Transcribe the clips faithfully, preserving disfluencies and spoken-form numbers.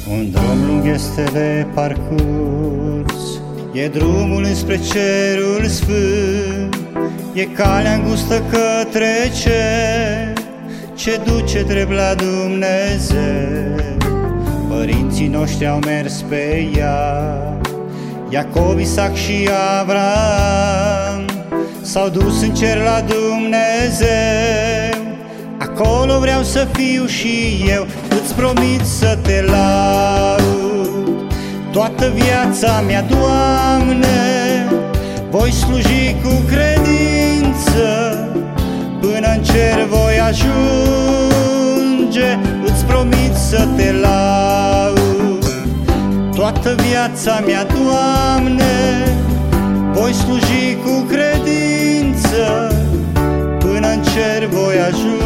Un drum lung este de parcurs, e drumul înspre cerul sfânt, e calea îngustă către cer, ce duce drept la Dumnezeu. Părinții noștri au mers pe ea, Iacov, Isaac și Avram s-au dus în cer la Dumnezeu. Acolo vreau să fiu și eu, îți promit să te laud. Toată viața mea, Doamne, voi sluji cu credință, până în cer voi ajunge, îți promit să te laud. Toată viața mea, Doamne, voi sluji cu credință, până în cer voi ajunge.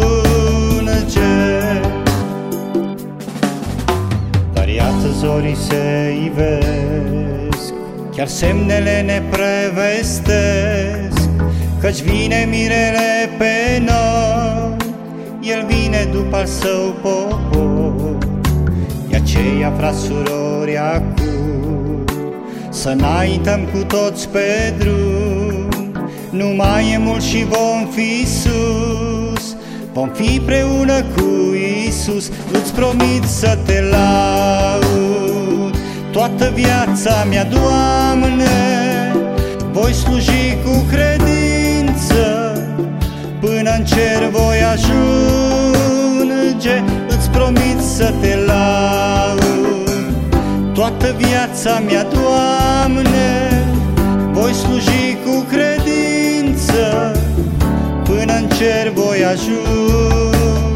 Dar iată zorii se ivesc, chiar semnele ne prevestesc, căci vine mirele pe noi, el vine după al său popor. De aceea, frați, surori, acum să înaintăm cu toți pe drum, nu mai e mult și vom fi sus, vom fi împreună cu Iisus. Îți promit să te laud. Toată viața mea, Doamne, voi sluji cu credință, până în cer voi ajunge, îți promit să te laud. Toată viața mea, Doamne, voi sluji cu credință, până în cer voi ajunge.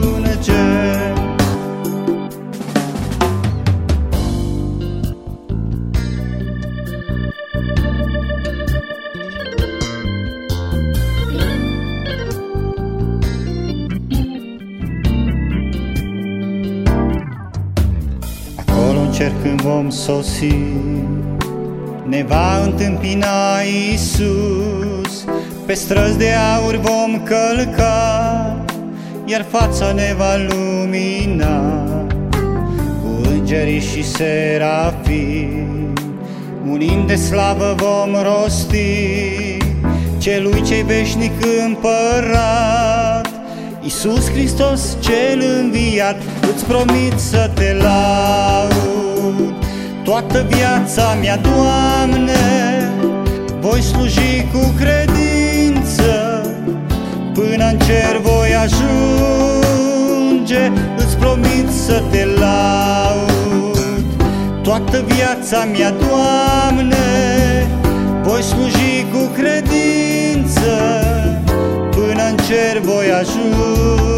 Cer când vom sosi, ne va întâmpina Iisus, pe străzi de aur vom călca, iar fața ne va lumina. Cu îngerii și serafii un imn de slavă vom rosti, celui ce-i veșnic împărat, Iisus Hristos cel înviat. Îți promit să te laud. Toată viața mea, Doamne, voi sluji cu credință, până în cer voi ajunge, îți promit să te laud. Toată viața mea, Doamne, voi sluji cu credință, până în cer voi ajunge.